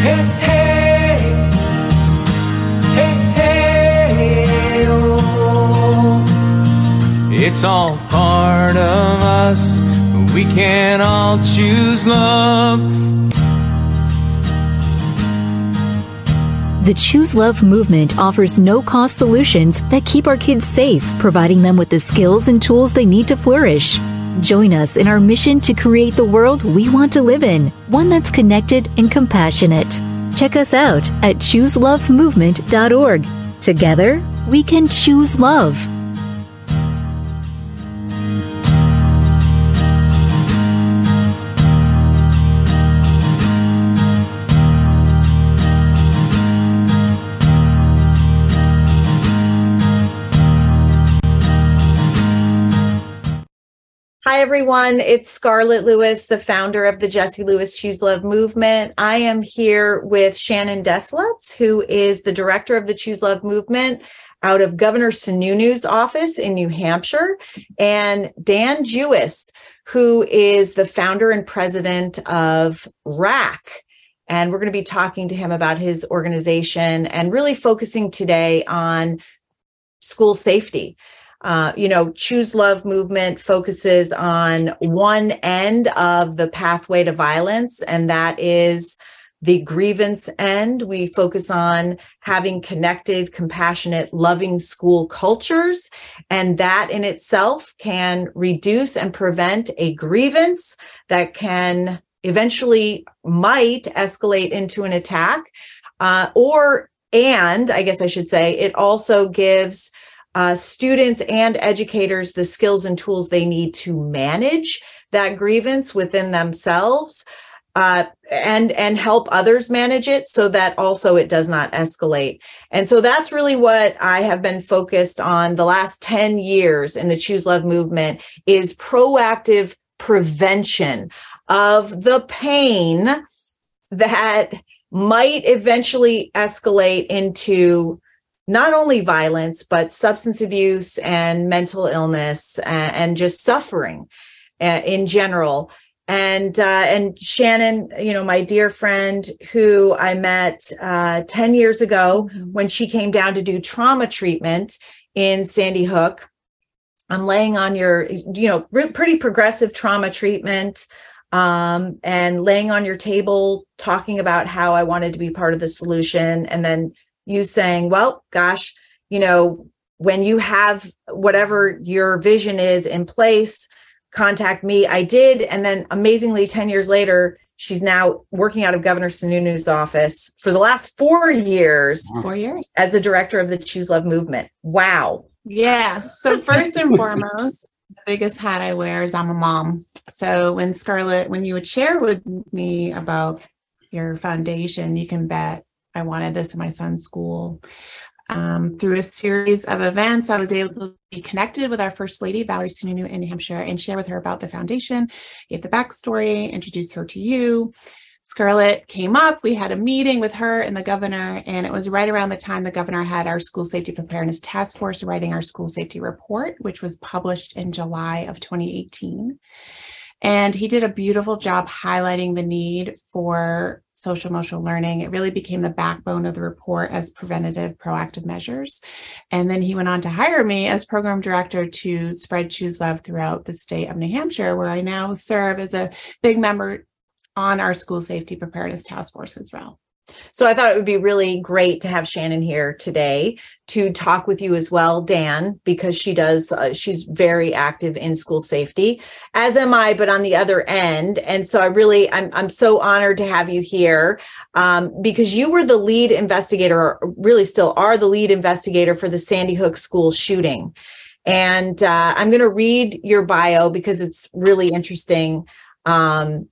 Hey, hey, hey, hey, oh. It's all part of us, but we can all choose love. The Choose Love movement offers no-cost solutions that keep our kids safe, providing them with the skills and tools they need to flourish. Join us in our mission to create the world we want to live in, one that's connected and compassionate. Check us out at chooselovemovement.org. Together, we can choose love. Hi, everyone. It's Scarlett Lewis, the founder of the Jessie Lewis Choose Love movement. I am here with Shannon Deslutz, who is the director of the Choose Love movement out of Governor Sununu's office in New Hampshire, and Dan Jewis, who is the founder and president of RAC. And we're going to be talking to him about his organization and really focusing today on school safety. Choose Love movement focuses on one end of the pathway to violence, and that is the grievance end. We focus on having connected, compassionate, loving school cultures, and that in itself can reduce and prevent a grievance that can eventually might escalate into an attack, and I guess I should say, it also gives students and educators the skills and tools they need to manage that grievance within themselves, and help others manage it so that also it does not escalate. And so that's really what I have been focused on the last 10 years in the Choose Love movement, is proactive prevention of the pain that might eventually escalate into not only violence, but substance abuse and mental illness and just suffering in general. And Shannon, my dear friend who I met 10 years ago when she came down to do trauma treatment in Sandy Hook. I'm laying on your, pretty progressive trauma treatment, and laying on your table, talking about how I wanted to be part of the solution. And then you saying, well, gosh, when you have whatever your vision is in place, contact me. I did. And then amazingly, 10 years later, she's now working out of Governor Sununu's office for the last 4 years. 4 years. As the director of the Choose Love movement. Wow. Yes. So first and foremost, the biggest hat I wear is I'm a mom. So when you would share with me about your foundation, you can bet I wanted this in my son's school. Through a series of events, I was able to be connected with our First Lady, Valerie Sununu, in New Hampshire, and share with her about the foundation, get the backstory, introduce her to you. Scarlett came up. We had a meeting with her and the governor, and it was right around the time the governor had our School Safety Preparedness Task Force writing our school safety report, which was published in July of 2018. And he did a beautiful job highlighting the need for social emotional learning. It really became the backbone of the report as preventative, proactive measures. And then he went on to hire me as program director to spread Choose Love throughout the state of New Hampshire, where I now serve as a big member on our School Safety Preparedness Task Force as well. So I thought it would be really great to have Shannon here today to talk with you as well, Dan, because she's very active in school safety, as am I, but on the other end. And so I'm so honored to have you here, because you were the lead investigator, or really still are the lead investigator for the Sandy Hook school shooting. And I'm going to read your bio because it's really interesting. Dan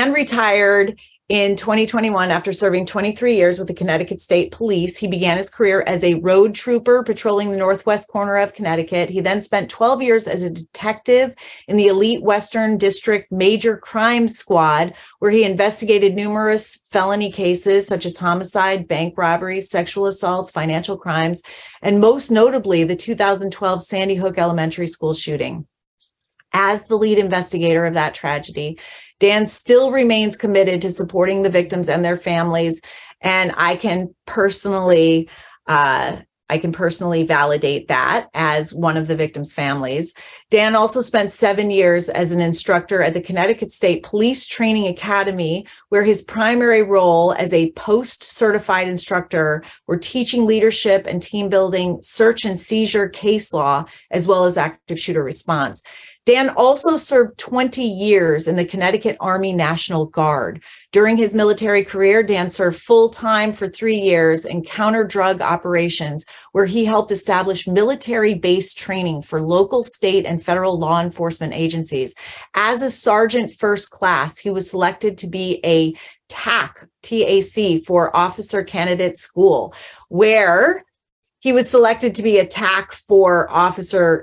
retired in 2021, after serving 23 years with the Connecticut State Police. He began his career as a road trooper patrolling the northwest corner of Connecticut. He then spent 12 years as a detective in the elite Western District Major Crime Squad, where he investigated numerous felony cases such as homicide, bank robberies, sexual assaults, financial crimes, and most notably, the 2012 Sandy Hook Elementary School shooting. As the lead investigator of that tragedy, Dan still remains committed to supporting the victims and their families. And I can personally validate that as one of the victims' families. Dan also spent 7 years as an instructor at the Connecticut State Police Training Academy, where his primary role as a post-certified instructor were teaching leadership and team building, search and seizure case law, as well as active shooter response. Dan also served 20 years in the Connecticut Army National Guard. During his military career, Dan served full-time for 3 years in counter-drug operations, where he helped establish military-based training for local, state, and federal law enforcement agencies. As a sergeant first class, he was selected to be a TAC, T-A-C, for Officer Candidate School, where he was selected to be a TAC for Officer,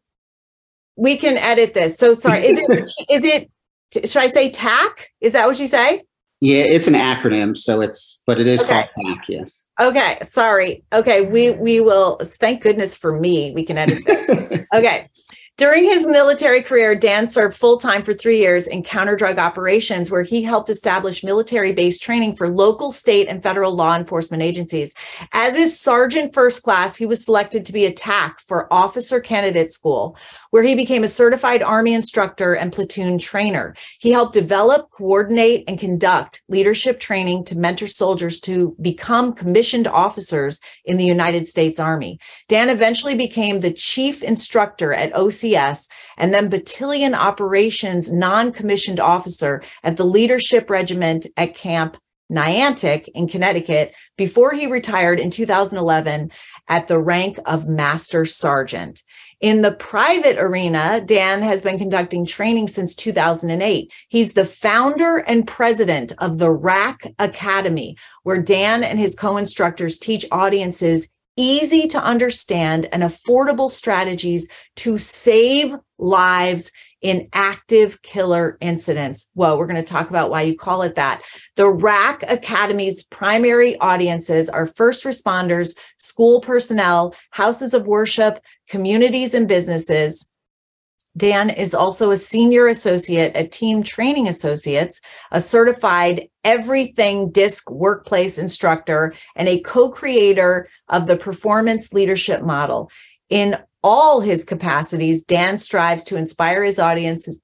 we can edit this. So sorry. Is it, should I say TAC? Is that what you say? Yeah, it's an acronym. But it is okay. called TAC, yes. Okay. Sorry. Okay. We will, thank goodness for me, we can edit this. Okay. During his military career, Dan served full-time for 3 years in counter-drug operations, where he helped establish military-based training for local, state, and federal law enforcement agencies. As his sergeant first class, he was selected to be a TAC for Officer Candidate School, where he became a certified Army instructor and platoon trainer. He helped develop, coordinate, and conduct leadership training to mentor soldiers to become commissioned officers in the United States Army. Dan eventually became the chief instructor at OCS and then battalion operations non-commissioned officer at the Leadership Regiment at Camp Niantic in Connecticut before he retired in 2011 at the rank of Master Sergeant. In the private arena, Dan has been conducting training since 2008. He's the founder and president of the RAC Academy, where Dan and his co-instructors teach audiences easy to understand and affordable strategies to save lives in active killer incidents. Well, we're going to talk about why you call it that. The RAC Academy's primary audiences are first responders, school personnel, houses of worship, communities, and businesses. Dan is also a senior associate at Team Training Associates, a certified everything DISC workplace instructor, and a co-creator of the performance leadership model. In all his capacities, Dan strives to inspire his audiences.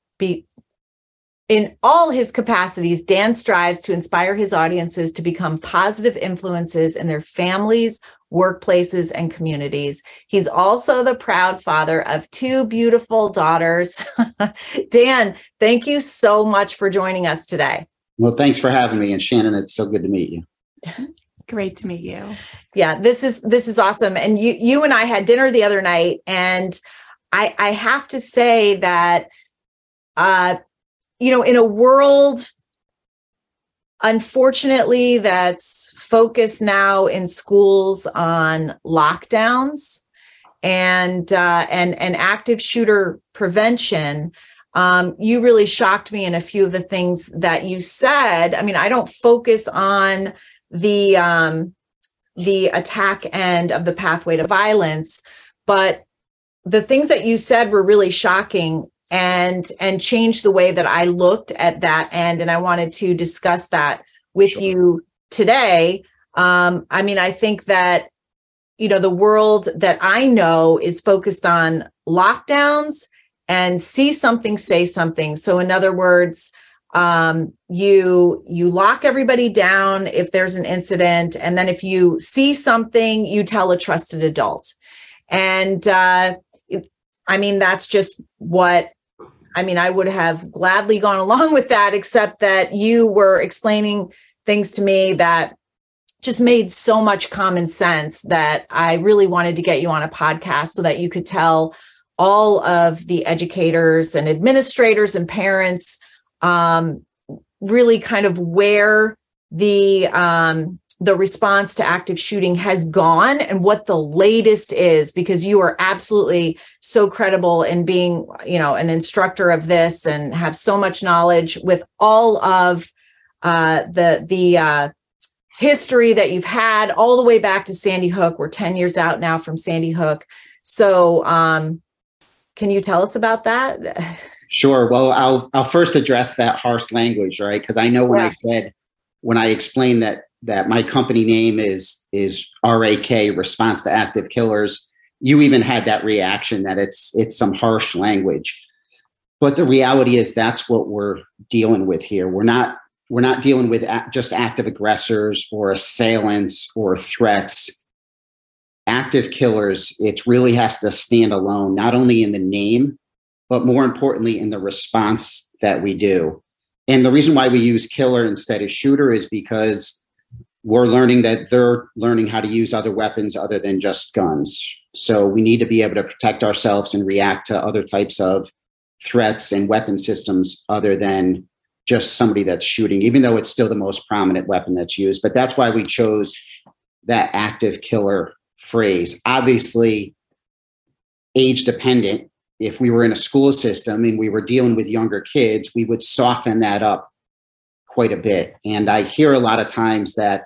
In all his capacities, Dan strives to inspire his audiences to become positive influences in their families, workplaces, and communities. He's also the proud father of 2 beautiful daughters. Dan, thank you so much for joining us today. Well, thanks for having me. And Shannon, it's so good to meet you. Great to meet you. Yeah, this is awesome. And you and I had dinner the other night, and I have to say that, in a world, unfortunately, that's focused now in schools on lockdowns and active shooter prevention, you really shocked me in a few of the things that you said. I mean, I don't focus on the attack end of the pathway to violence, but the things that you said were really shocking and changed the way that I looked at that end. And I wanted to discuss that with you today. I mean, I think that, the world that I know is focused on lockdowns and see something, say something. So in other words, you lock everybody down if there's an incident. And then if you see something, you tell a trusted adult. And that's just I would have gladly gone along with that, except that you were explaining things to me that just made so much common sense that I really wanted to get you on a podcast so that you could tell all of the educators and administrators and parents really kind of where the response to active shooting has gone and what the latest is, because you are absolutely so credible in being, an instructor of this and have so much knowledge with all of the history that you've had all the way back to Sandy Hook. We're 10 years out now from Sandy Hook. So can you tell us about that? Sure. Well, I'll first address that harsh language, right? Because I know when I explained that my company name is RAK, Response to Active Killers, you even had that reaction that it's some harsh language. But the reality is that's what we're dealing with here. We're not dealing with just active aggressors or assailants or threats. Active killers, it really has to stand alone, not only in the name, but more importantly, in the response that we do. And the reason why we use killer instead of shooter is because we're learning that they're learning how to use other weapons other than just guns. So we need to be able to protect ourselves and react to other types of threats and weapon systems other than just somebody that's shooting, even though it's still the most prominent weapon that's used. But that's why we chose that active killer phrase. Obviously, age dependent. If we were in a school system and we were dealing with younger kids, we would soften that up quite a bit. And I hear a lot of times that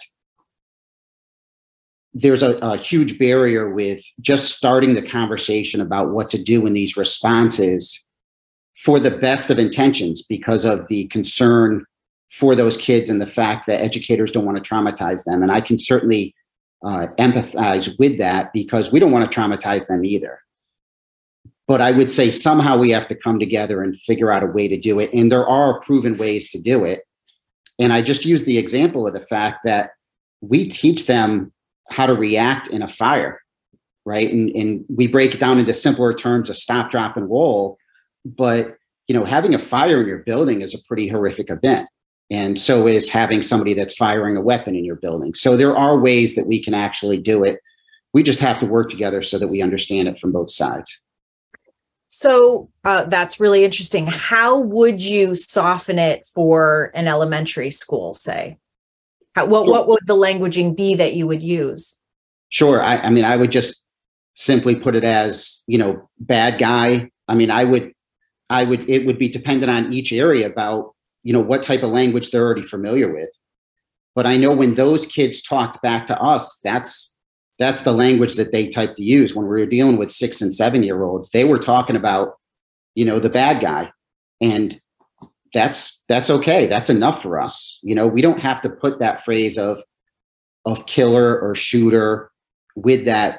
there's a huge barrier with just starting the conversation about what to do in these responses for the best of intentions because of the concern for those kids and the fact that educators don't want to traumatize them. And I can certainly empathize with that because we don't want to traumatize them either. But I would say somehow we have to come together and figure out a way to do it. And there are proven ways to do it. And I just use the example of the fact that we teach them how to react in a fire, right? And we break it down into simpler terms of stop, drop, and roll. But, having a fire in your building is a pretty horrific event. And so is having somebody that's firing a weapon in your building. So there are ways that we can actually do it. We just have to work together so that we understand it from both sides. So that's really interesting. How would you soften it for an elementary school, say? What would the languaging be that you would use? Sure. I would just simply put it as, bad guy. It would be dependent on each area about, what type of language they're already familiar with. But I know when those kids talked back to us, that's the language that they type to use. When we were dealing with 6 and 7-year-olds, they were talking about, the bad guy. And that's okay. That's enough for us. We don't have to put that phrase of killer or shooter with that,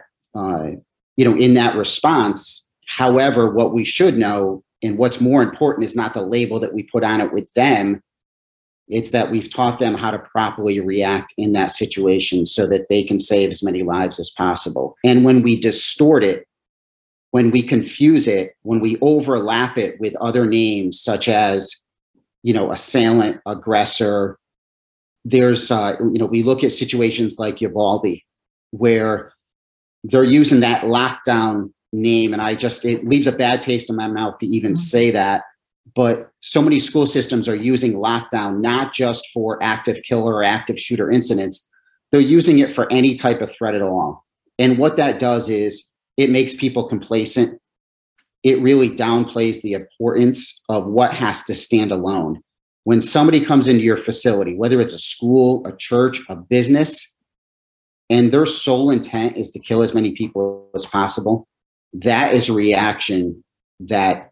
in that response. However, what we should know and what's more important is not the label that we put on it with them. It's that we've taught them how to properly react in that situation so that they can save as many lives as possible. And when we distort it, when we confuse it, when we overlap it with other names such as, assailant, aggressor, there's, we look at situations like Uvalde where they're using that lockdown name. And it leaves a bad taste in my mouth to even say that. But so many school systems are using lockdown, not just for active killer or active shooter incidents. They're using it for any type of threat at all. And what that does is it makes people complacent. It really downplays the importance of what has to stand alone. When somebody comes into your facility, whether it's a school, a church, a business, and their sole intent is to kill as many people as possible, that is a reaction that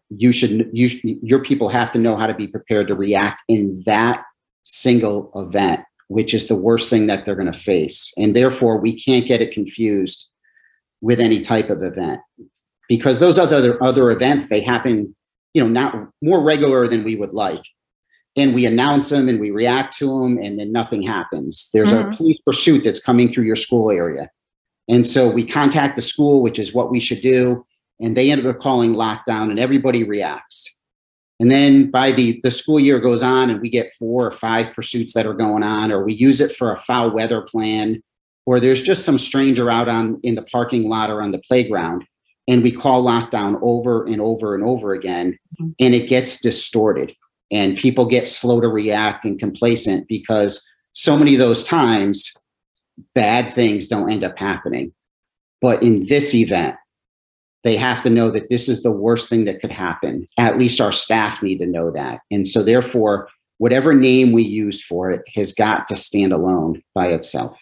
your people have to know how to be prepared to react in that single event, which is the worst thing that they're going to face. And therefore, we can't get it confused with any type of event because those other events, they happen, not more regular than we would like. And we announce them and we react to them and then nothing happens. There's a police pursuit that's coming through your school area. And so we contact the school, which is what we should do. And they end up calling lockdown and everybody reacts. And then by the school year goes on and we get 4 or 5 pursuits that are going on, or we use it for a foul weather plan, or there's just some stranger out in the parking lot or on the playground. And we call lockdown over and over and over again. And it gets distorted and people get slow to react and complacent because so many of those times, bad things don't end up happening. But in this event, they have to know that this is the worst thing that could happen. At least our staff need to know that. And so therefore, whatever name we use for it has got to stand alone by itself.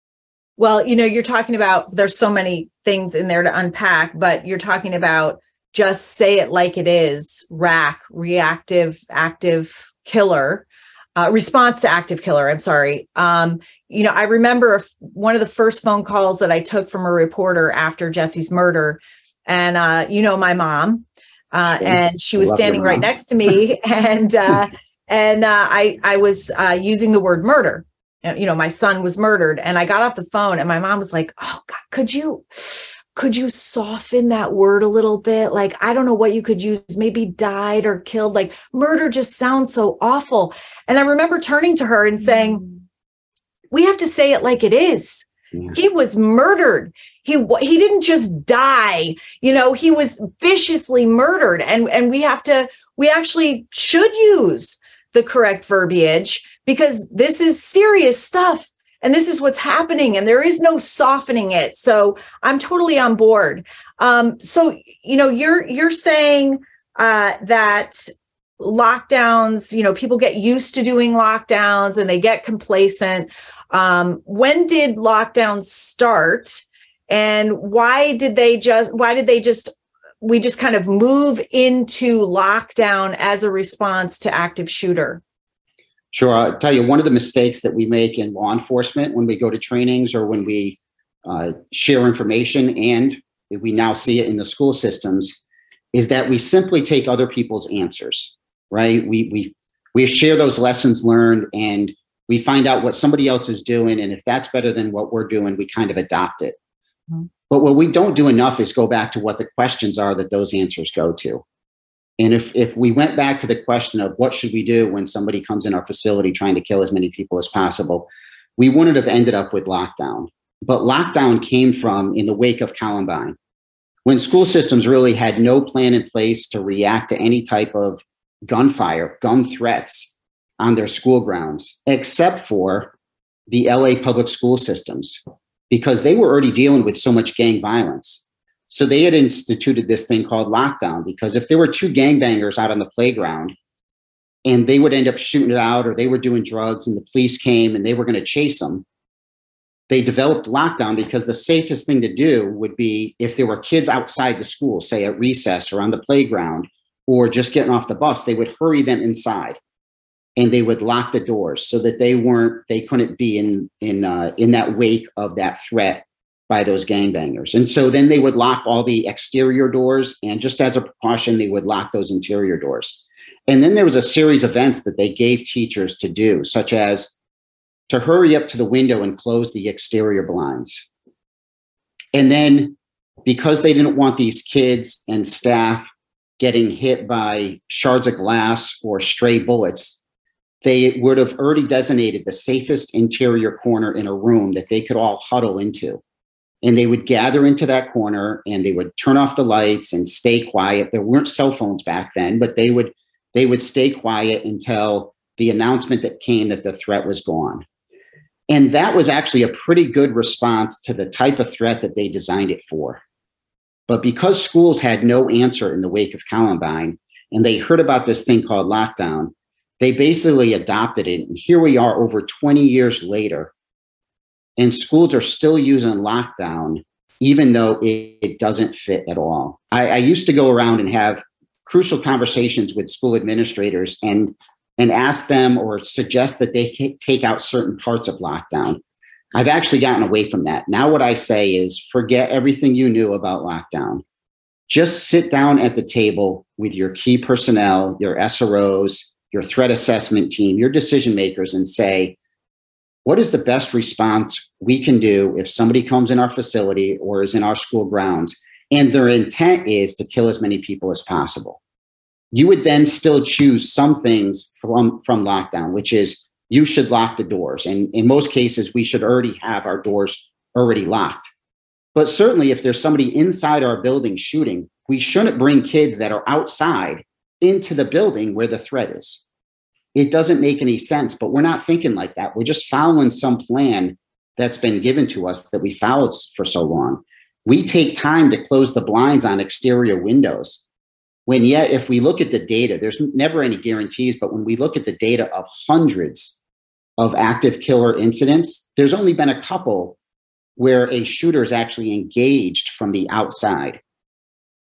Well, you're talking about, there's so many things in there to unpack, but you're talking about just say it like it is, RAC, reactive active killer, response to active killer. I'm sorry. I remember one of the first phone calls that I took from a reporter after Jesse's murder, and my mom, and she was standing right next to me, and I was using the word murder. My son was murdered, and I got off the phone, and my mom was like, "Oh God, could you soften that word a little bit? Like, I don't know what you could use, maybe died or killed. Like, murder just sounds so awful." And I remember turning to her and saying, we have to say it like it is. Yeah. He was murdered. He didn't just die. He was viciously murdered. And we actually should use the correct verbiage, because this is serious stuff. And this is what's happening, and there is no softening it. So I'm totally on board. So you're saying that lockdowns, people get used to doing lockdowns and they get complacent. When did lockdowns start, and why did we just kind of move into lockdown as a response to active shooter? Sure. I'll tell you, one of the mistakes that we make in law enforcement when we go to trainings or when we share information, and we now see it in the school systems, is that we simply take other people's answers, right? We share those lessons learned, and we find out what somebody else is doing. And if that's better than what we're doing, we kind of adopt it. Mm-hmm. But what we don't do enough is go back to what the questions are that those answers go to. And if we went back to the question of what should we do when somebody comes in our facility trying to kill as many people as possible, we wouldn't have ended up with lockdown. But lockdown came from in the wake of Columbine, when school systems really had no plan in place to react to any type of gunfire, gun threats on their school grounds, except for the LA public school systems, because they were already dealing with so much gang violence. So they had instituted this thing called lockdown, because if there were two gangbangers out on the playground and they would end up shooting it out, or they were doing drugs and the police came and they were going to chase them, they developed lockdown because the safest thing to do would be if there were kids outside the school, say at recess or on the playground or just getting off the bus, they would hurry them inside and they would lock the doors so that they couldn't be in that wake of that threat by those gangbangers. And so then they would lock all the exterior doors, and just as a precaution, they would lock those interior doors. And then there was a series of events that they gave teachers to do, such as to hurry up to the window and close the exterior blinds. And then because they didn't want these kids and staff getting hit by shards of glass or stray bullets, they would have already designated the safest interior corner in a room that they could all huddle into. And they would gather into that corner and they would turn off the lights and stay quiet. There weren't cell phones back then, but they would stay quiet until the announcement that came that the threat was gone. And that was actually a pretty good response to the type of threat that they designed it for. But because schools had no answer in the wake of Columbine, and they heard about this thing called lockdown, they basically adopted it. And here we are over 20 years later, and schools are still using lockdown, even though it doesn't fit at all. I used to go around and have crucial conversations with school administrators and ask them or suggest that they take out certain parts of lockdown. I've actually gotten away from that. Now what I say is forget everything you knew about lockdown. Just sit down at the table with your key personnel, your SROs, your threat assessment team, your decision makers, and say, what is the best response we can do if somebody comes in our facility or is in our school grounds and their intent is to kill as many people as possible? You would then still choose some things from lockdown, which is you should lock the doors. And in most cases, we should already have our doors already locked. But certainly if there's somebody inside our building shooting, we shouldn't bring kids that are outside into the building where the threat is. It doesn't make any sense, but we're not thinking like that. We're just following some plan that's been given to us that we followed for so long. We take time to close the blinds on exterior windows. When yet, if we look at the data, there's never any guarantees, but when we look at the data of hundreds of active killer incidents, there's only been a couple where a shooter is actually engaged from the outside.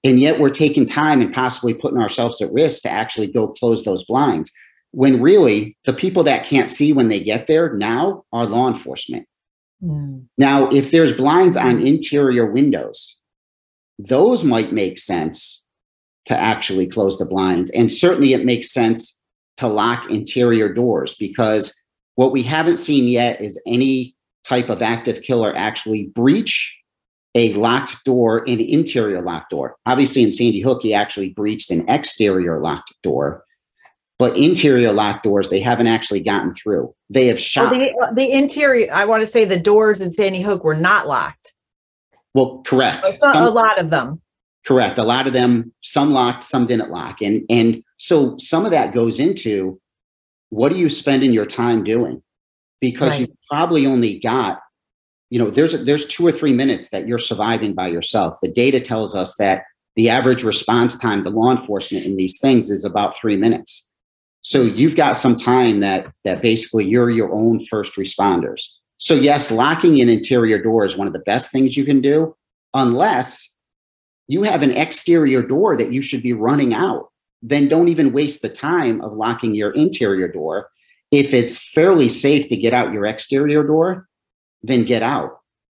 And yet we're taking time and possibly putting ourselves at risk to actually go close those blinds. When really the people that can't see when they get there now are law enforcement. Now, if there's blinds on interior windows, those might make sense to actually close the blinds. And certainly it makes sense to lock interior doors, because what we haven't seen yet is any type of active killer actually breach a locked door, an interior locked door. Obviously in Sandy Hook, he actually breached an exterior locked door, but interior locked doors, they haven't actually gotten through. They have shot. Well, the interior, I want to say the doors in Sandy Hook were not locked. Well, correct. A lot of them. Correct. A lot of them, some locked, some didn't lock. And so some of that goes into, what are you spending your time doing? Because you probably only got, there's 2 or 3 minutes that you're surviving by yourself. The data tells us that the average response time to law enforcement in these things is about 3 minutes. So you've got some time that basically you're your own first responders. So yes, locking an interior door is one of the best things you can do, unless you have an exterior door that you should be running out. Then don't even waste the time of locking your interior door. If it's fairly safe to get out your exterior door, then get out.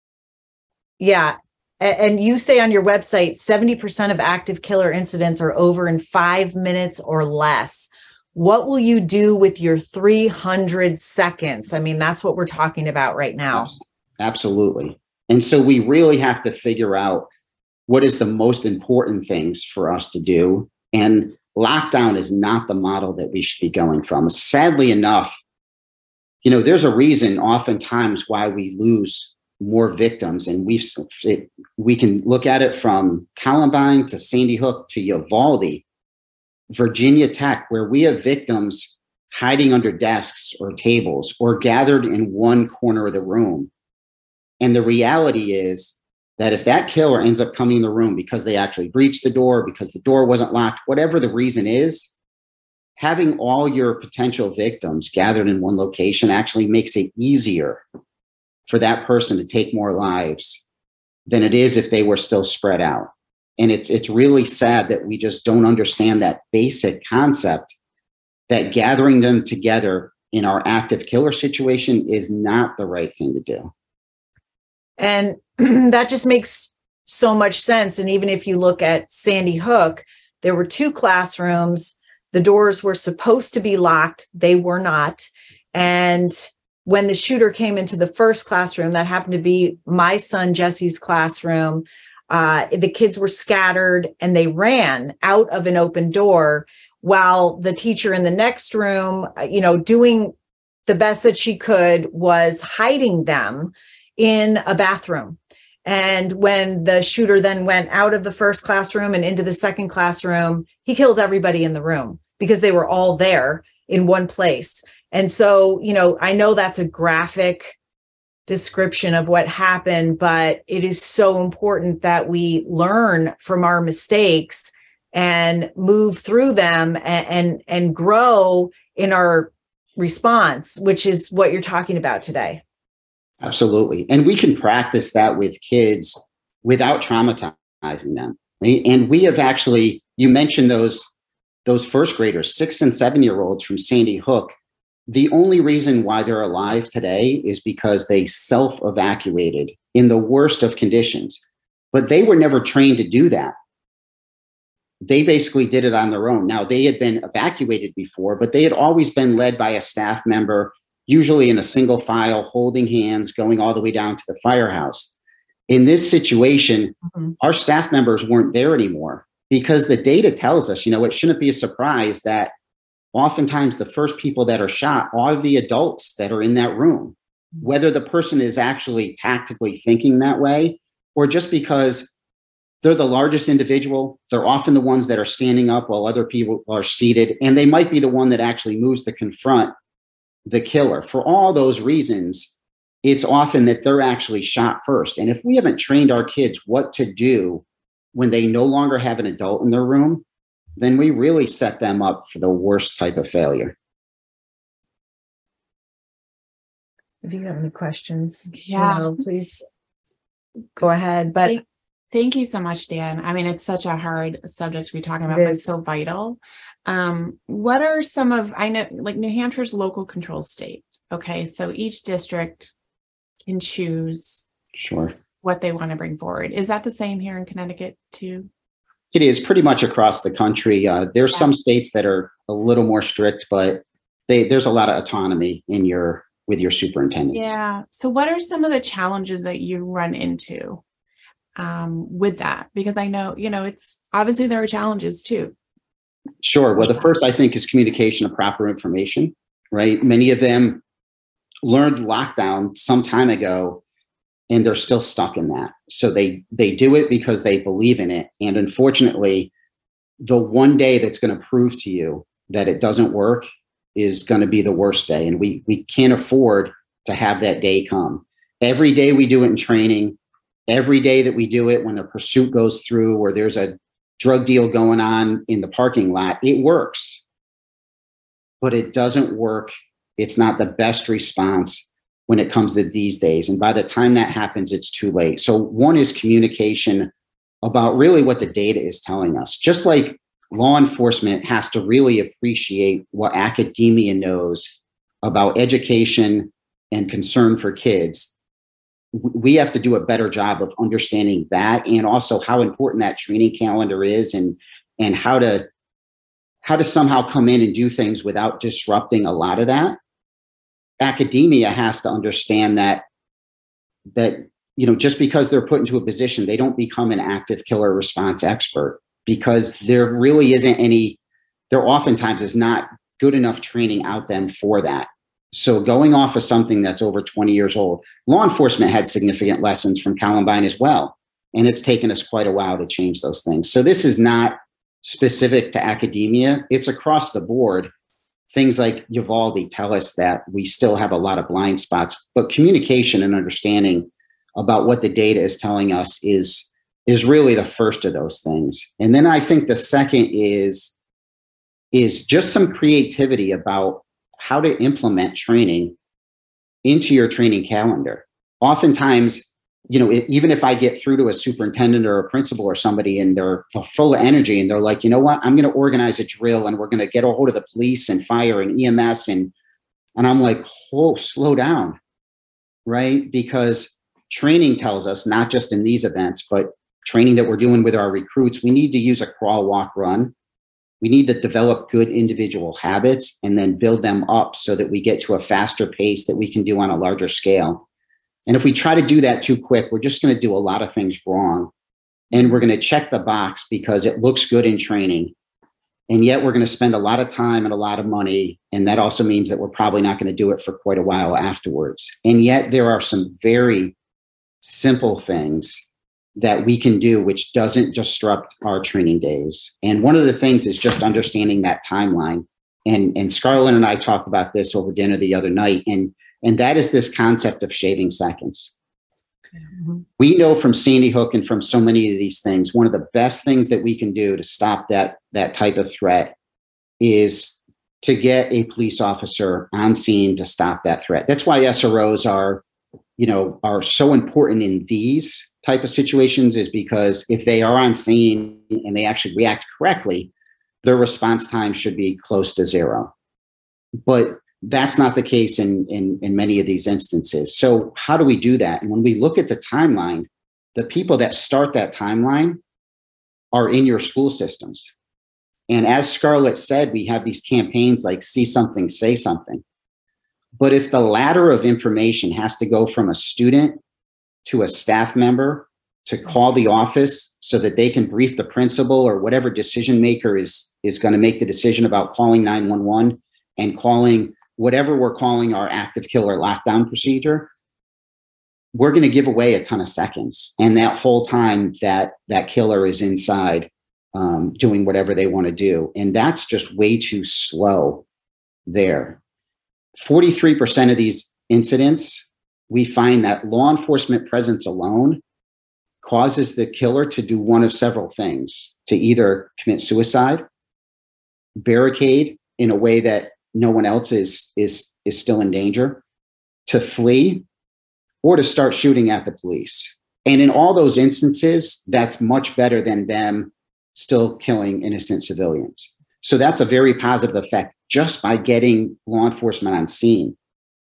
Yeah. And you say on your website, 70% of active killer incidents are over in 5 minutes or less. What will you do with your 300 seconds? I mean, that's what we're talking about right now. Absolutely. And so we really have to figure out what is the most important things for us to do. And lockdown is not the model that we should be going from. Sadly enough, there's a reason oftentimes why we lose more victims. And we can look at it from Columbine to Sandy Hook to Uvalde, Virginia Tech, where we have victims hiding under desks or tables or gathered in one corner of the room. And the reality is that if that killer ends up coming in the room because they actually breached the door, because the door wasn't locked, whatever the reason is, having all your potential victims gathered in one location actually makes it easier for that person to take more lives than it is if they were still spread out. And it's really sad that we just don't understand that basic concept, that gathering them together in our active killer situation is not the right thing to do. And that just makes so much sense. And even if you look at Sandy Hook, there were 2 classrooms. The doors were supposed to be locked. They were not. And when the shooter came into the first classroom, that happened to be my son Jesse's classroom, the kids were scattered and they ran out of an open door, while the teacher in the next room, doing the best that she could, was hiding them in a bathroom. And when the shooter then went out of the first classroom and into the second classroom, he killed everybody in the room because they were all there in one place. And so, I know that's a graphic description of what happened, but it is so important that we learn from our mistakes and move through them and grow in our response, which is what you're talking about today. Absolutely. And we can practice that with kids without traumatizing them. Right? And we have actually, you mentioned those first graders, 6 and 7-year-olds from Sandy Hook. The only reason why they're alive today is because they self-evacuated in the worst of conditions. But they were never trained to do that. They basically did it on their own. Now, they had been evacuated before, but they had always been led by a staff member, usually in a single file, holding hands, going all the way down to the firehouse. In this situation, our staff members weren't there anymore because the data tells us, it shouldn't be a surprise that oftentimes the first people that are shot are the adults that are in that room, whether the person is actually tactically thinking that way or just because they're the largest individual. They're often the ones that are standing up while other people are seated, and they might be the one that actually moves to confront the killer. For all those reasons, it's often that they're actually shot first. And if we haven't trained our kids what to do when they no longer have an adult in their room, then we really set them up for the worst type of failure. If you have any questions, please go ahead. But Thank you so much, Dan. I mean, it's such a hard subject to be talking about, It but is. so vital. What are some of, I know, like New Hampshire's local control state. Okay. So each district can choose Sure. what they want to bring forward. Is that the same here in Connecticut too? It is pretty much across the country. There's Yeah. some states that are a little more strict, but there's a lot of autonomy with your superintendents. Yeah. So what are some of the challenges that you run into with that? Because I know, it's obviously there are challenges too. Sure. Well, the first, I think, is communication of proper information, right? Many of them learned lockdown some time ago, and they're still stuck in that. So they do it because they believe in it. And unfortunately, the one day that's going to prove to you that it doesn't work is going to be the worst day. And we can't afford to have that day come. Every day we do it in training, every day that we do it when the pursuit goes through or there's a drug deal going on in the parking lot, it works. But it doesn't work. It's not the best response when it comes to these days. And by the time that happens, it's too late. So one is communication about really what the data is telling us. Just like law enforcement has to really appreciate what academia knows about education and concern for kids, we have to do a better job of understanding that, and also how important that training calendar is, and how to somehow come in and do things without disrupting a lot of that. Academia has to understand that just because they're put into a position, they don't become an active killer response expert, because there really isn't any, there oftentimes is not good enough training out them for that. So going off of something that's over 20 years old, law enforcement had significant lessons from Columbine as well. And it's taken us quite a while to change those things. So this is not specific to academia. It's across the board. Things like Uvalde tell us that we still have a lot of blind spots, but communication and understanding about what the data is telling us is really the first of those things. And then I think the second is just some creativity about how to implement training into your training calendar. Oftentimes, even if I get through to a superintendent or a principal or somebody and they're full of energy and they're like, you know what, I'm going to organize a drill and we're going to get a hold of the police and fire and EMS. And I'm like, oh, slow down, right? Because training tells us, not just in these events, but training that we're doing with our recruits, we need to use a crawl, walk, run. We need to develop good individual habits and then build them up so that we get to a faster pace that we can do on a larger scale. And if we try to do that too quick, we're just going to do a lot of things wrong. And we're going to check the box because it looks good in training. And yet we're going to spend a lot of time and a lot of money. And that also means that we're probably not going to do it for quite a while afterwards. And yet there are some very simple things that we can do, which doesn't disrupt our training days. And one of the things is just understanding that timeline. And Scarlett and I talked about this over dinner the other night. And that is this concept of shaving seconds. Mm-hmm. We know from Sandy Hook and from so many of these things, one of the best things that we can do to stop that type of threat is to get a police officer on scene to stop that threat. That's why SROs are so important in these type of situations, is because if they are on scene and they actually react correctly, their response time should be close to zero. But that's not the case in many of these instances. So how do we do that? And when we look at the timeline, the people that start that timeline are in your school systems. And as Scarlett said, we have these campaigns like see something, say something. But if the ladder of information has to go from a student to a staff member to call the office so that they can brief the principal or whatever decision maker is going to make the decision about calling 911 and calling whatever we're calling our active killer lockdown procedure, we're going to give away a ton of seconds. And that whole time that killer is inside doing whatever they want to do. And that's just way too slow there. 43% of these incidents, we find that law enforcement presence alone causes the killer to do one of several things: to either commit suicide, barricade in a way that no one else is still in danger, to flee, or to start shooting at the police. And in all those instances, that's much better than them still killing innocent civilians. So that's a very positive effect just by getting law enforcement on scene.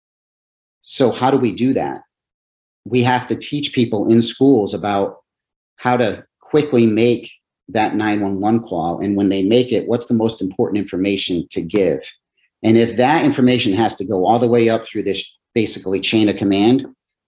So how do we do that? We have to teach people in schools about how to quickly make that 911 call. And when they make it, what's the most important information to give? And if that information has to go all the way up through this basically chain of command,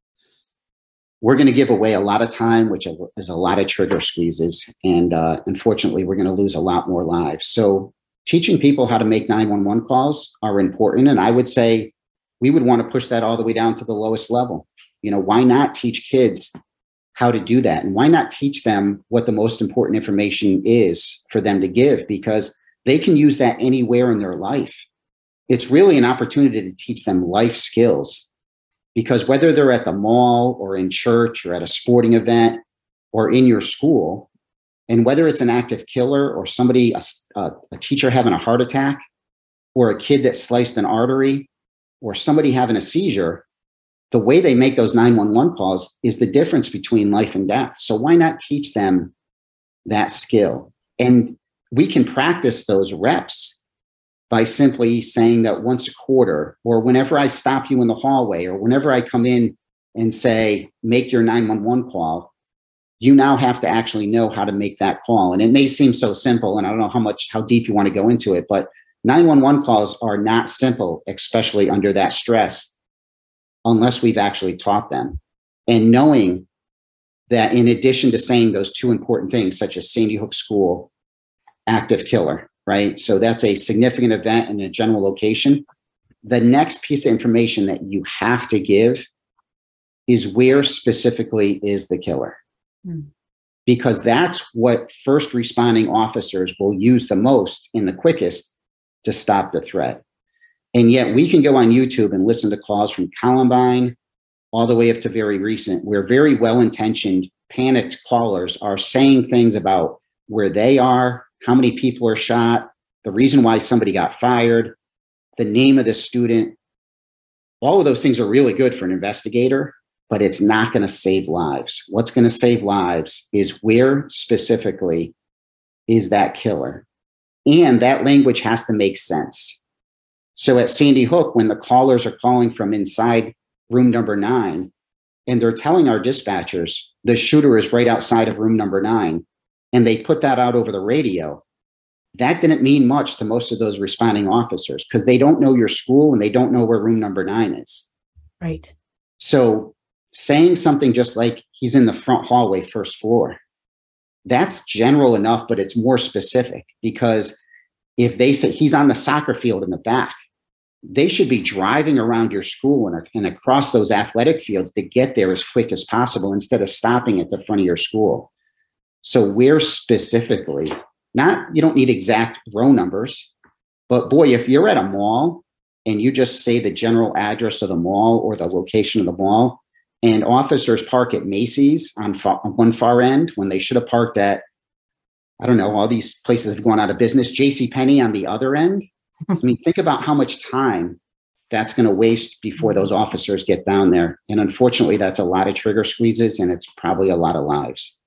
we're going to give away a lot of time, which is a lot of trigger squeezes. And unfortunately, we're going to lose a lot more lives. So teaching people how to make 911 calls are important. And I would say we would want to push that all the way down to the lowest level. You know, why not teach kids how to do that? And why not teach them what the most important information is for them to give? Because they can use that anywhere in their life. It's really an opportunity to teach them life skills. Because whether they're at the mall or in church or at a sporting event or in your school, and whether it's an active killer or somebody, a teacher having a heart attack, or a kid that sliced an artery, or somebody having a seizure, the way they make those 911 calls is the difference between life and death. So why not teach them that skill? And we can practice those reps by simply saying that once a quarter, or whenever I stop you in the hallway, or whenever I come in and say, make your 911 call, you now have to actually know how to make that call. And it may seem so simple, and I don't know how deep you want to go into it, but 911 calls are not simple, especially under that stress, unless we've actually taught them. And knowing that in addition to saying those two important things, such as Sandy Hook School, active killer, right? So that's a significant event in a general location. The next piece of information that you have to give is where specifically is the killer? Because that's what first responding officers will use the most and the quickest to stop the threat. And yet we can go on YouTube and listen to calls from Columbine all the way up to very recent, where very well-intentioned, panicked callers are saying things about where they are, how many people are shot, the reason why somebody got fired, the name of the student. All of those things are really good for an investigator, but it's not going to save lives. What's going to save lives is where specifically is that killer. And that language has to make sense. So at Sandy Hook, when the callers are calling from inside room number 9, and they're telling our dispatchers, the shooter is right outside of room number 9, and they put that out over the radio, that didn't mean much to most of those responding officers because they don't know your school and they don't know where room number 9 is. Right. So saying something just like he's in the front hallway, first floor, that's general enough, but it's more specific, because if they say he's on the soccer field in the back, they should be driving around your school and across those athletic fields to get there as quick as possible instead of stopping at the front of your school. So where specifically, you don't need exact row numbers, but boy, if you're at a mall and you just say the general address of the mall or the location of the mall, and officers park at Macy's on one far end when they should have parked at, I don't know, all these places have gone out of business, JCPenney on the other end. I mean, think about how much time that's going to waste before those officers get down there. And unfortunately, that's a lot of trigger squeezes, and it's probably a lot of lives.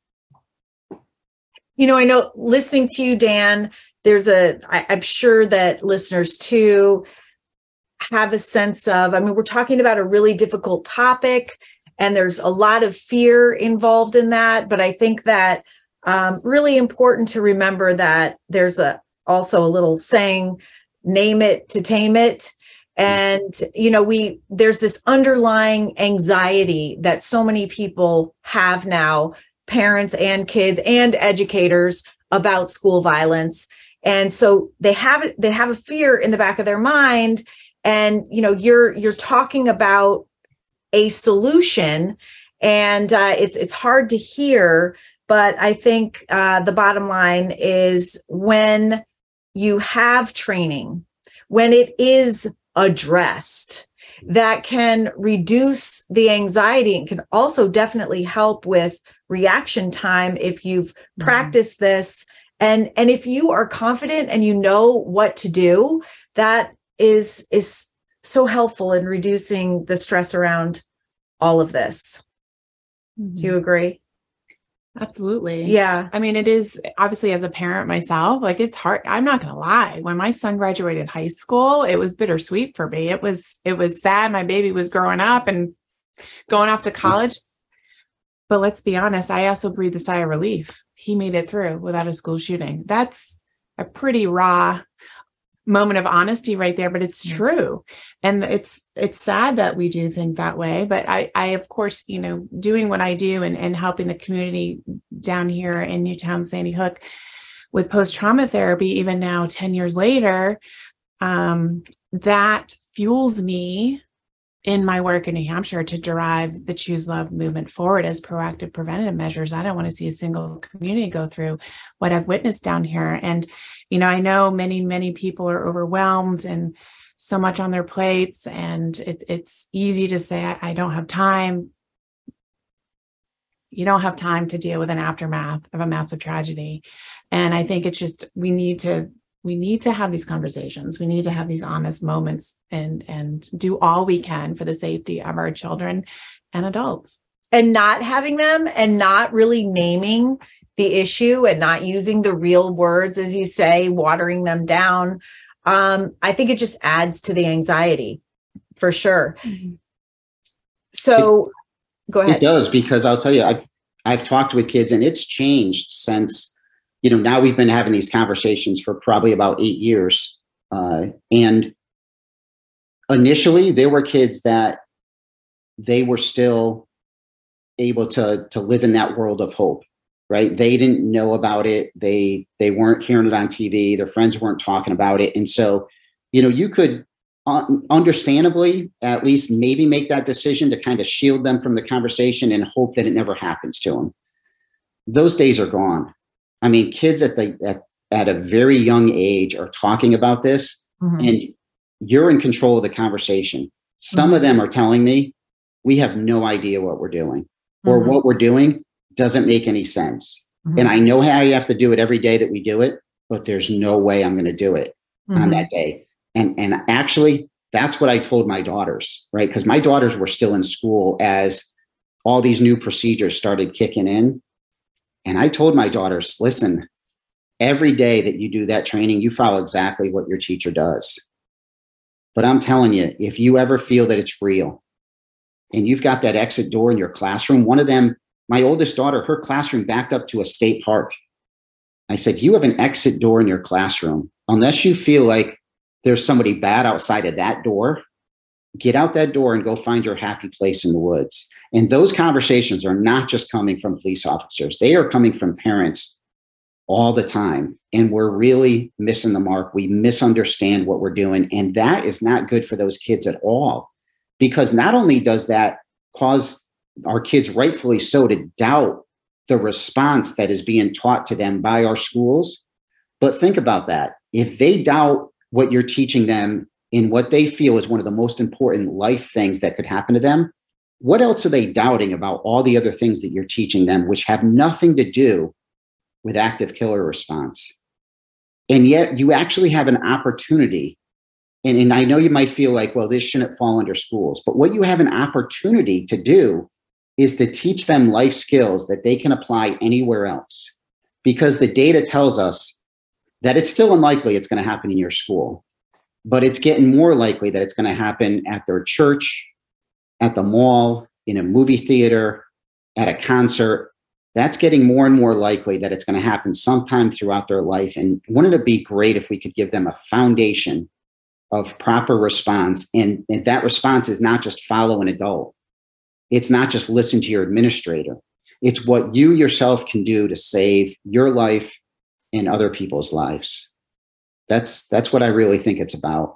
You know, I know listening to you, Dan, I'm sure that listeners too have a sense of, I mean, we're talking about a really difficult topic and there's a lot of fear involved in that. But I think that really important to remember that there's also a little saying, name it to tame it. And, you know, there's this underlying anxiety that so many people have now, parents and kids and educators, about school violence. And so they have a fear in the back of their mind. And, you know, you're talking about a solution, and it's hard to hear, but I think the bottom line is when you have training, when it is addressed, that can reduce the anxiety and can also definitely help with reaction time if you've practiced this. And if you are confident and you know what to do, that is so helpful in reducing the stress around all of this. Do you agree? Absolutely. Yeah. I mean, it is obviously, as a parent myself, like, it's hard. I'm not going to lie. When my son graduated high school, it was bittersweet for me. It was sad. My baby was growing up and going off to college. But let's be honest, I also breathed a sigh of relief. He made it through without a school shooting. That's a pretty raw moment of honesty right there, but it's true. And it's sad that we do think that way. But I of course, doing what I do and helping the community down here in Newtown, Sandy Hook with post-trauma therapy, even now, 10 years later, that fuels me in my work in New Hampshire to drive the Choose Love movement forward as proactive preventative measures. I don't want to see a single community go through what I've witnessed down here. And, I know many, many people are overwhelmed and so much on their plates, and it's easy to say, I don't have time. You don't have time to deal with an aftermath of a massive tragedy. And I think it's just, we need to have these conversations. We need to have these honest moments and do all we can for the safety of our children and adults. And not having them and not really naming the issue and not using the real words, as you say, watering them down. I think it just adds to the anxiety for sure. Mm-hmm. So go ahead. It does, because I'll tell you, I've talked with kids, and it's changed since, now we've been having these conversations for probably about 8 years. And initially there were kids that they were still able to live in that world of hope, right? They didn't know about it. They weren't hearing it on TV. Their friends weren't talking about it. And so, you could understandably at least maybe make that decision to kind of shield them from the conversation and hope that it never happens to them. Those days are gone. I mean, kids at a very young age are talking about this, mm-hmm. and you're in control of the conversation. Some mm-hmm. of them are telling me, we have no idea what we're doing, mm-hmm. or what we're doing doesn't make any sense. Mm-hmm. And I know how you have to do it every day that we do it, but there's no way I'm going to do it mm-hmm. on that day. And actually, that's what I told my daughters, right? Because my daughters were still in school as all these new procedures started kicking in. And I told my daughters, listen, every day that you do that training, you follow exactly what your teacher does. But I'm telling you, if you ever feel that it's real and you've got that exit door in your classroom, one of them, my oldest daughter, her classroom backed up to a state park. I said, you have an exit door in your classroom. Unless you feel like there's somebody bad outside of that door, get out that door and go find your happy place in the woods. And those conversations are not just coming from police officers. They are coming from parents all the time. And we're really missing the mark. We misunderstand what we're doing. And that is not good for those kids at all. Because not only does that cause our kids, rightfully so, to doubt the response that is being taught to them by our schools, but think about that. If they doubt what you're teaching them in what they feel is one of the most important life things that could happen to them, what else are they doubting about all the other things that you're teaching them, which have nothing to do with active killer response? And yet you actually have an opportunity. And I know you might feel like, well, this shouldn't fall under schools, but what you have an opportunity to do is to teach them life skills that they can apply anywhere else. Because the data tells us that it's still unlikely it's going to happen in your school, but it's getting more likely that it's going to happen at their church, at the mall, in a movie theater, at a concert. That's getting more and more likely that it's going to happen sometime throughout their life. And wouldn't it be great if we could give them a foundation of proper response? And that response is not just follow an adult. It's not just listen to your administrator. It's what you yourself can do to save your life and other people's lives. That's what I really think it's about.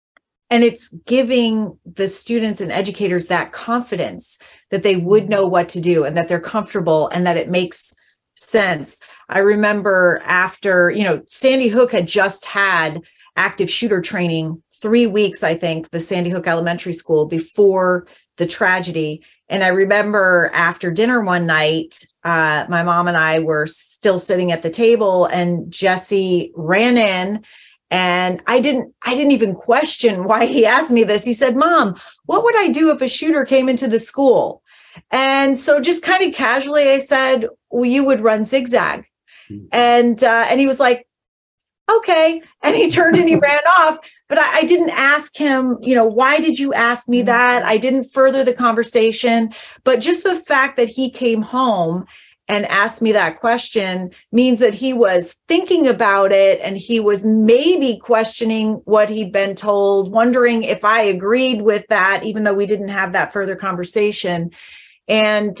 And it's giving the students and educators that confidence that they would know what to do and that they're comfortable and that it makes sense. I remember after, Sandy Hook had just had active shooter training 3 weeks, I think, the Sandy Hook Elementary School before the tragedy. And I remember after dinner one night, my mom and I were still sitting at the table, and Jesse ran in, and I didn't even question why he asked me this. He said, "Mom, what would I do if a shooter came into the school?" And so just kind of casually, I said, well, you would run zigzag. And he was like, okay. And he turned and he ran off. But I didn't ask him, why did you ask me that? I didn't further the conversation. But just the fact that he came home and asked me that question means that he was thinking about it, and he was maybe questioning what he'd been told, wondering if I agreed with that, even though we didn't have that further conversation. And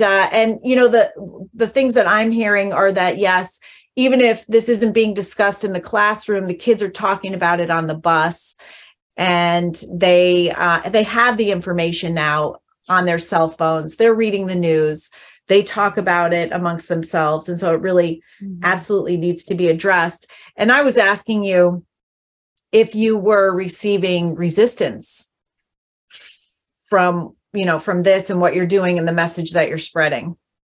the things that I'm hearing are that, yes, even if this isn't being discussed in the classroom, the kids are talking about it on the bus, and they have the information now on their cell phones. They're reading the news. They talk about it amongst themselves. And so it really absolutely needs to be addressed. And I was asking you if you were receiving resistance from this and what you're doing and the message that you're spreading.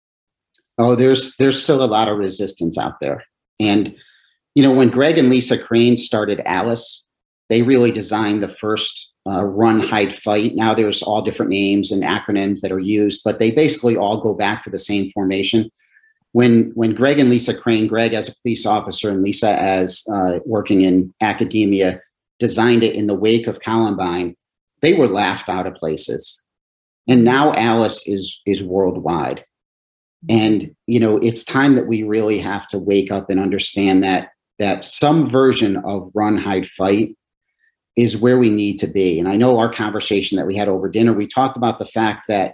Oh, there's still a lot of resistance out there. And, when Greg and Lisa Crane started Alice, they really designed the first run, hide, fight. Now there's all different names and acronyms that are used, but they basically all go back to the same formation. When Greg and Lisa Crane, Greg as a police officer and Lisa as working in academia, designed it in the wake of Columbine, they were laughed out of places. And now Alice is worldwide. And, it's time that we really have to wake up and understand that some version of run, hide, fight is where we need to be. And I know our conversation that we had over dinner, we talked about the fact that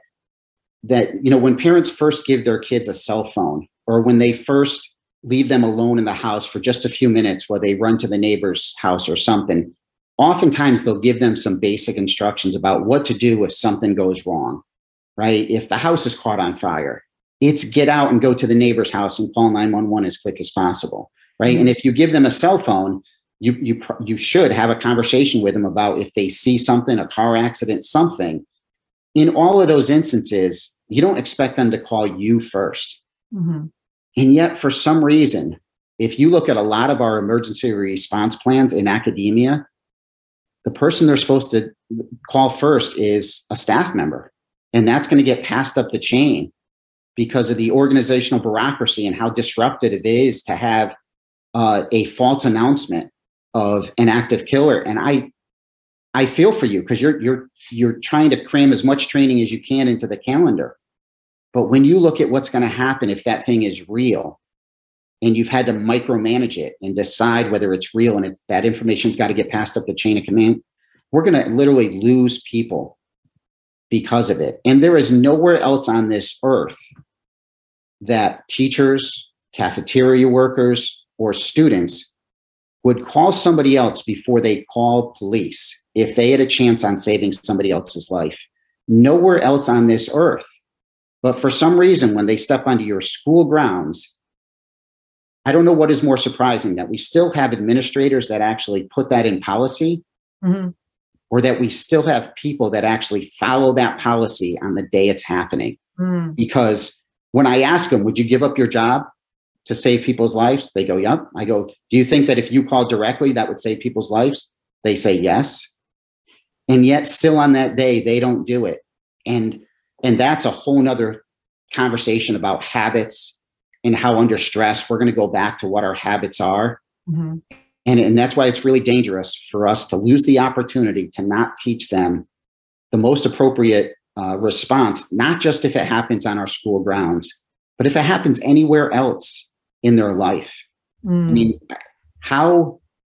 when parents first give their kids a cell phone, or when they first leave them alone in the house for just a few minutes while they run to the neighbor's house or something, oftentimes they'll give them some basic instructions about what to do if something goes wrong, right? If the house is caught on fire, it's get out and go to the neighbor's house and call 911 as quick as possible, right? And if you give them a cell phone, you should have a conversation with them about if they see something, a car accident, something. In all of those instances, you don't expect them to call you first. Mm-hmm. And yet, for some reason, if you look at a lot of our emergency response plans in academia, the person they're supposed to call first is a staff member. And that's going to get passed up the chain because of the organizational bureaucracy and how disruptive it is to have a false announcement of an active killer. And I feel for you, because you're trying to cram as much training as you can into the calendar. But when you look at what's going to happen if that thing is real, and you've had to micromanage it and decide whether it's real, and that information's got to get passed up the chain of command, we're going to literally lose people because of it. And there is nowhere else on this earth that teachers, cafeteria workers, or students would call somebody else before they call police if they had a chance on saving somebody else's life. Nowhere else on this earth. But for some reason, when they step onto your school grounds, I don't know what is more surprising, that we still have administrators that actually put that in policy, mm-hmm. or that we still have people that actually follow that policy on the day it's happening. Mm. Because when I ask them, would you give up your job to save people's lives? They go, yep. I go, do you think that if you called directly, that would save people's lives? They say yes. And yet still on that day, they don't do it. And that's a whole nother conversation about habits and how under stress, we're going to go back to what our habits are. Mm-hmm. And that's why it's really dangerous for us to lose the opportunity to not teach them the most appropriate response, not just if it happens on our school grounds, but if it happens anywhere else in their life. Mm. I mean, how